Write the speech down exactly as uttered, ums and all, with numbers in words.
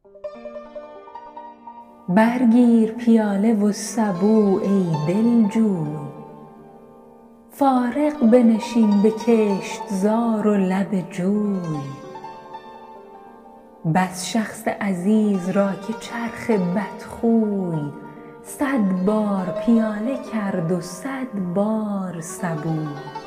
برگیر پیاله و سبو ای دلجوی، فارغ بنشین به کشتزار و لب جوی. بس شخص عزیز را که چرخ بدخوی، صد بار پیاله کرد و صد بار سبوی.